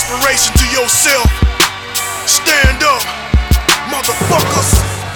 inspiration to yourself. Stand up, motherfuckers.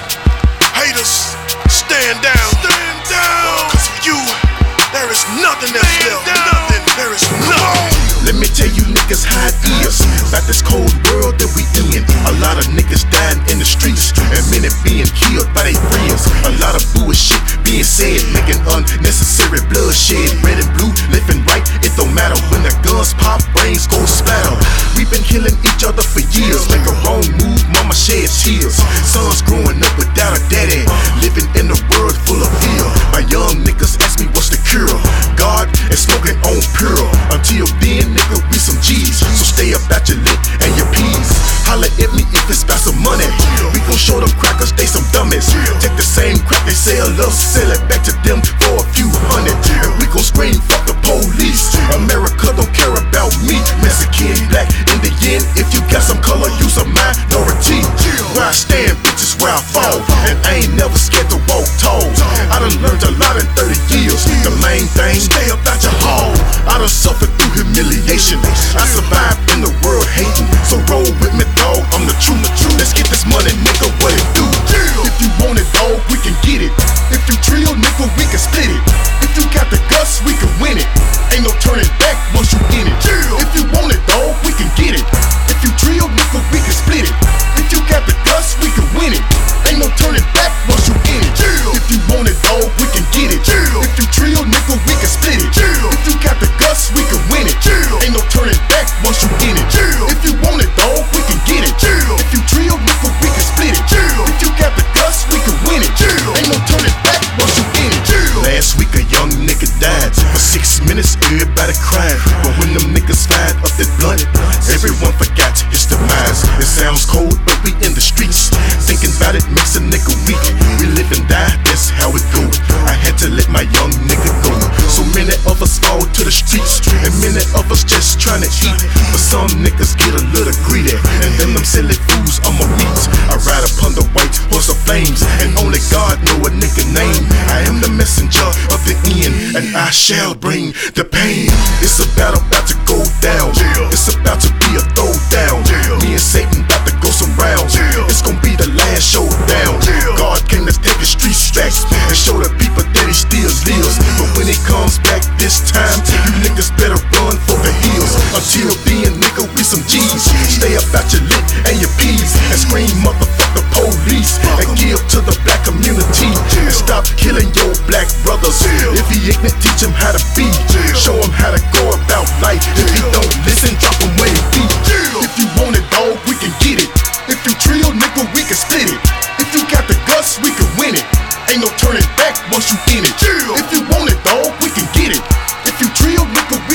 Haters, stand down. Stand down. Cause for you, there is nothing that's left. Nothing. There is nothing. Let me tell you niggas how it is about this cold world that we in. A lot of niggas dying in the streets and many being killed by their friends. A lot of bullshit being said, making unnecessary bloodshed. Red and blue, left and right, it don't matter. When the guns pop, brains go splatter. We've been killing each other for years. Make a wrong move, mama shed tears. Sons growing up without a daddy, living in a world full of fear. My young niggas ask me what's the cure. God and smoking on pure. Until then, nigga, we some G's. So stay about your lip and your peas. Holla at me if it's about some money. We gon' show them crackers, they some dummies. Take the same crack they sell us, sell it back to them for a few hundred. And we gon' scream, fuck the police. America don't care about me. Mexican, black, Indian. If you got some color, use a minority. Where I stand, bitch, is where I fall. And I ain't never scared to walk tall. I done learned a lot in 30 years. The main thing, stay about your hall. I done suffered through humiliation. I survived in the world hating. So roll with me, dog, I'm the truth. Let's get this money, nigga, what it do? If you want it, dog, we can get it. If you trio, nigga, we can split it. If you got the guts, we can win it. Ain't no turning back once you in it. If you want it, dog, we can get it. If you trio, nigga, we can split it. If you got the guts, we can win it. Ain't no turning back once you in it. If you want it, dog, we can get it. If you trio, nigga, we can split it. If you got the guts, we can win it. Ain't no turning back once you in it. If you want it, dog, we can get it. If you trio, nigga, we can split it. If you got the guts, we can win it. Ain't no turning back once you in it. Last week a young nigga died. For 6 minutes, everybody cried. But when them niggas fired up that blunt, everyone forgot his demise. It sounds cold, but we in the streets. Thinking about it makes a nigga weak. We live and die, that's how it go. I had to let my young nigga go. So many of us fall to the streets, and many of us just trying to eat. But some niggas get a little greedy, and them silly fools I'ma meet. I ride upon the white horse of flames, and only God know a nigga name. I am the messenger of the end, and I shall bring the pain. It's about to go down. It's about to be a throwdown. Me and Satan about to go some rounds. It's gonna be the last showdown. God came to take his street stacks and show the people that he still lives. But when he comes back this time, you niggas better run for the hills. Until then, nigga, we some G's. Stay about your lip and your peas, and scream motherfuck the police, and give to the black community, and stop killing your black brothers. If he ignorant, teach him how to be. Show him how to go about life. If he don't listen, drop him where he be. If you want it, dog, we can get it. If you trio, nigga, we can split it. If you got the guts, we can win it. Ain't no turning back once you in it. If you want it, dog, we can get it. If you trio, nigga,